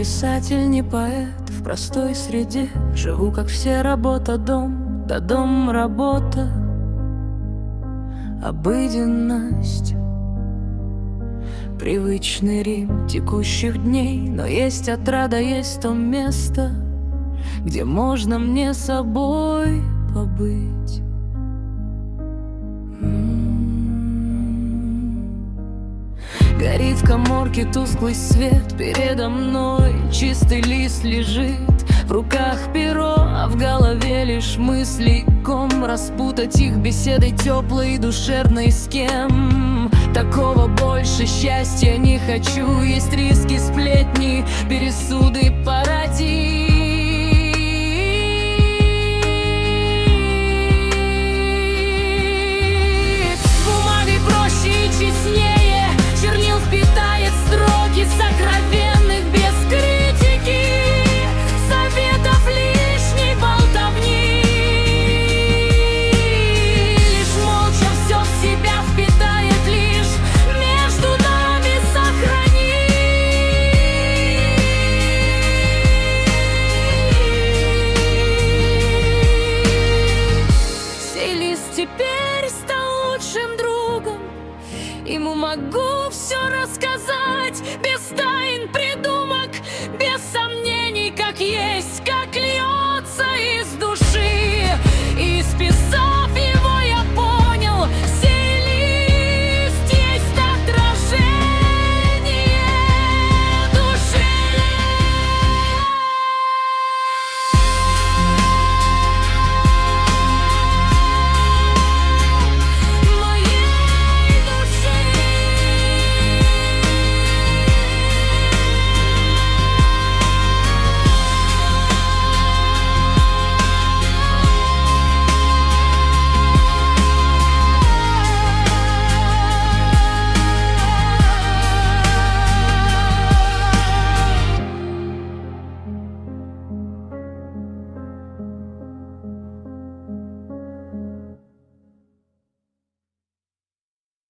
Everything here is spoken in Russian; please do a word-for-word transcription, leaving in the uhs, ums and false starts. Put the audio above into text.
писатель, не поэт, в простой среде живу, как все, работа, дом, да дом, работа, обыденность, привычный ритм текущих дней. Но есть отрада, есть то место, где можно мне собой побыть. Горит в каморке тусклый свет, передо мной чистый лист лежит, в руках перо, а в голове лишь мысли ком. Распутать их беседой теплой и душевной с кем. Такого больше счастья не хочу. Есть риски, сплетни, пересуды, по